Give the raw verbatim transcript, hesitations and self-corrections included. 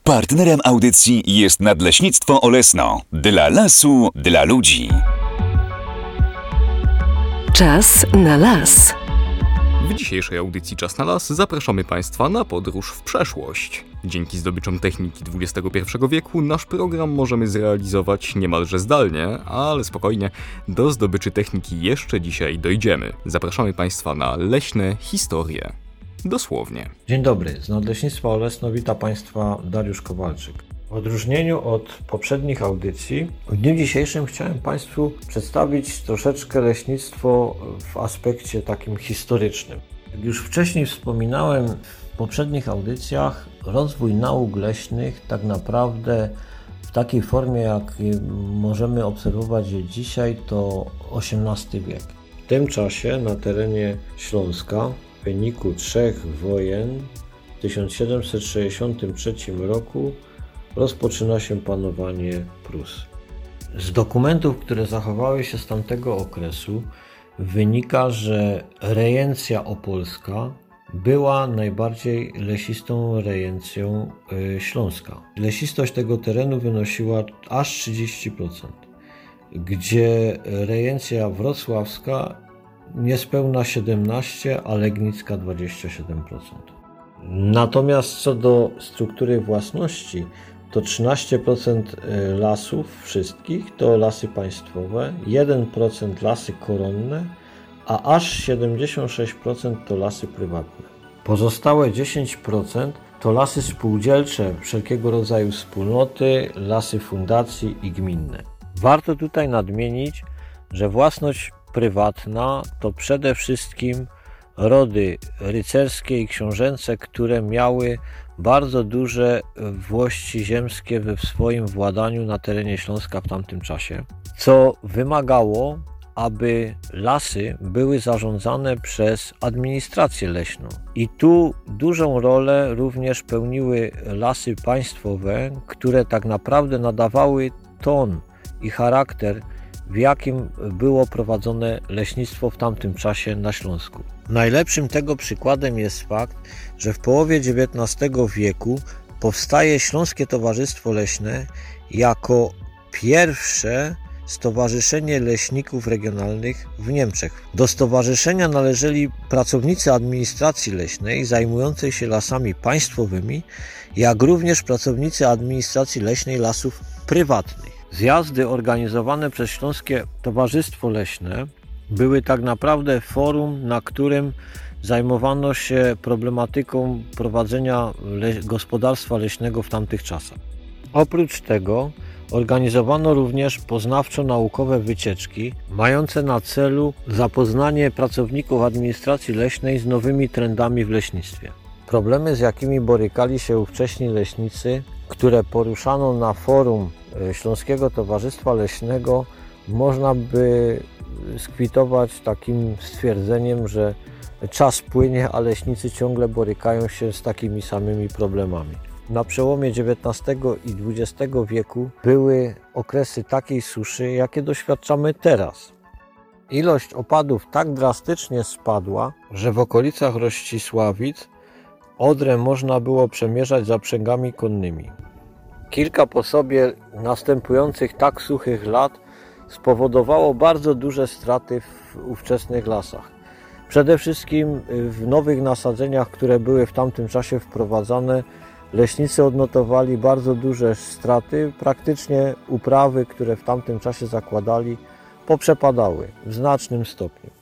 Partnerem audycji jest Nadleśnictwo Olesno. Dla lasu, dla ludzi. Czas na las. W dzisiejszej audycji Czas na las zapraszamy Państwa na podróż w przeszłość. Dzięki zdobyczom techniki dwudziestego pierwszego wieku nasz program możemy zrealizować niemalże zdalnie, ale spokojnie, do zdobyczy techniki jeszcze dzisiaj dojdziemy. Zapraszamy Państwa na leśne historie. Dosłownie. Dzień dobry, z Nadleśnictwa Olesno wita Państwa Dariusz Kowalczyk. W odróżnieniu od poprzednich audycji, w dniu dzisiejszym chciałem Państwu przedstawić troszeczkę leśnictwo w aspekcie takim historycznym. Jak już wcześniej wspominałem w poprzednich audycjach, rozwój nauk leśnych tak naprawdę w takiej formie, jak możemy obserwować je dzisiaj, to osiemnasty wiek. W tym czasie na terenie Śląska w wyniku trzech wojen w tysiąc siedemset sześćdziesiątym trzecim roku rozpoczyna się panowanie Prus. Z dokumentów, które zachowały się z tamtego okresu, wynika, że rejencja opolska była najbardziej lesistą rejencją Śląska. Lesistość tego terenu wynosiła aż trzydzieści procent, gdzie rejencja wrocławska niespełna siedemnaście procent, a legnicka dwadzieścia siedem procent. Natomiast co do struktury własności, to trzynaście procent lasów wszystkich to lasy państwowe, jeden procent lasy koronne, a aż siedemdziesiąt sześć procent to lasy prywatne. Pozostałe dziesięć procent to lasy spółdzielcze, wszelkiego rodzaju wspólnoty, lasy fundacji i gminne. Warto tutaj nadmienić, że własność prywatna to przede wszystkim rody rycerskie i książęce, które miały bardzo duże włości ziemskie w swoim władaniu na terenie Śląska w tamtym czasie, co wymagało, aby lasy były zarządzane przez administrację leśną. I tu dużą rolę również pełniły lasy państwowe, które tak naprawdę nadawały ton i charakter, w jakim było prowadzone leśnictwo w tamtym czasie na Śląsku. Najlepszym tego przykładem jest fakt, że w połowie dziewiętnastego wieku powstaje Śląskie Towarzystwo Leśne jako pierwsze Stowarzyszenie Leśników Regionalnych w Niemczech. Do stowarzyszenia należeli pracownicy administracji leśnej zajmującej się lasami państwowymi, jak również pracownicy administracji leśnej lasów prywatnych. Zjazdy organizowane przez Śląskie Towarzystwo Leśne były tak naprawdę forum, na którym zajmowano się problematyką prowadzenia le- gospodarstwa leśnego w tamtych czasach. Oprócz tego organizowano również poznawczo-naukowe wycieczki mające na celu zapoznanie pracowników administracji leśnej z nowymi trendami w leśnictwie. Problemy, z jakimi borykali się ówcześni leśnicy, które poruszano na forum Śląskiego Towarzystwa Leśnego, można by skwitować takim stwierdzeniem, że czas płynie, a leśnicy ciągle borykają się z takimi samymi problemami. Na przełomie dziewiętnastego i dwudziestego wieku były okresy takiej suszy, jakie doświadczamy teraz. Ilość opadów tak drastycznie spadła, że w okolicach Rościsławic Odrę można było przemierzać zaprzęgami konnymi. Kilka po sobie następujących tak suchych lat spowodowało bardzo duże straty w ówczesnych lasach. Przede wszystkim w nowych nasadzeniach, które były w tamtym czasie wprowadzane, leśnicy odnotowali bardzo duże straty. Praktycznie uprawy, które w tamtym czasie zakładali, poprzepadały w znacznym stopniu.